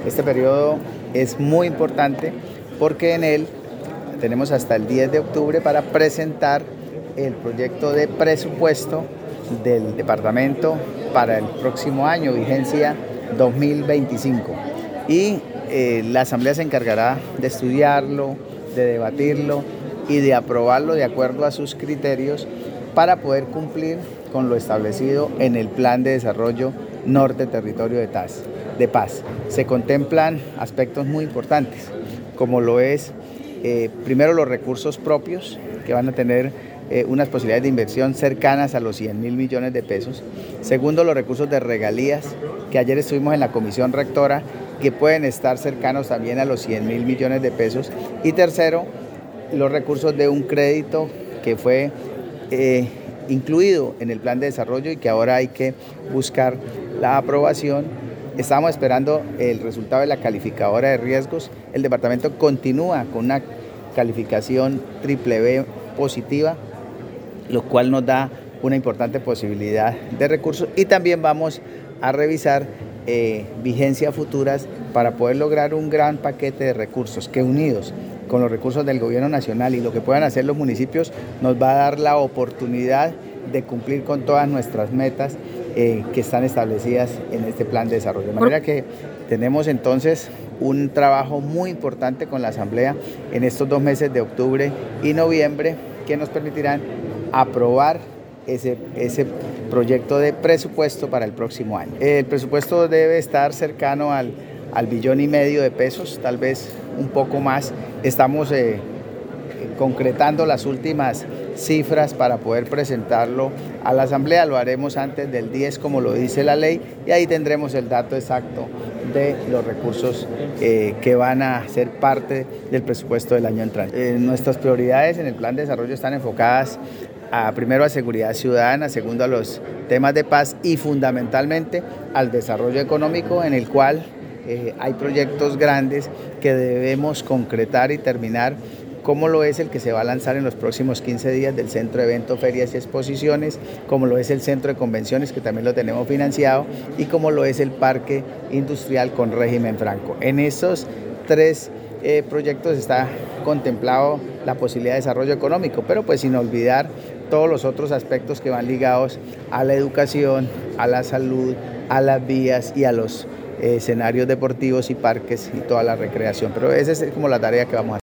Este periodo es muy importante porque en él tenemos hasta el 10 de octubre para presentar el proyecto de presupuesto del departamento para el próximo año, vigencia 2025. Y la Asamblea se encargará de estudiarlo, de debatirlo y de aprobarlo de acuerdo a sus criterios para poder cumplir con lo establecido en el Plan de Desarrollo Norte Territorio de Paz. Se contemplan aspectos muy importantes, como lo es, primero, los recursos propios, que van a tener unas posibilidades de inversión cercanas a los 100.000 millones de pesos. Segundo, los recursos de regalías, que ayer estuvimos en la comisión rectora, que pueden estar cercanos también a los 100.000 millones de pesos. Y tercero, los recursos de un crédito que fue incluido en el plan de desarrollo y que ahora hay que buscar la aprobación. Estamos esperando el resultado de la calificadora de riesgos. El departamento continúa con una calificación BBB positiva, lo cual nos da una importante posibilidad de recursos, y también vamos a revisar vigencias futuras para poder lograr un gran paquete de recursos que, unidos con los recursos del gobierno nacional y lo que puedan hacer los municipios, nos va a dar la oportunidad de cumplir con todas nuestras metas que están establecidas en este plan de desarrollo. De manera que tenemos entonces un trabajo muy importante con la Asamblea en estos 2 meses de octubre y noviembre, que nos permitirán aprobar ese proyecto de presupuesto para el próximo año. El presupuesto debe estar cercano al 1,5 billones de pesos, tal vez un poco más. Estamos concretando las últimas cifras para poder presentarlo a la Asamblea. Lo haremos antes del 10, como lo dice la ley, y ahí tendremos el dato exacto de los recursos que van a ser parte del presupuesto del año entrante. Nuestras prioridades en el plan de desarrollo están enfocadas primero a seguridad ciudadana, segundo a los temas de paz y fundamentalmente al desarrollo económico, en el cual hay proyectos grandes que debemos concretar y terminar, como lo es el que se va a lanzar en los próximos 15 días del Centro de Eventos, Ferias y Exposiciones, como lo es el Centro de Convenciones, que también lo tenemos financiado, y como lo es el Parque Industrial con régimen franco. En esos 3 proyectos está contemplado la posibilidad de desarrollo económico, pero pues sin olvidar todos los otros aspectos que van ligados a la educación, a la salud, a las vías y a los escenarios deportivos y parques y toda la recreación. Pero esa es como la tarea que vamos a hacer.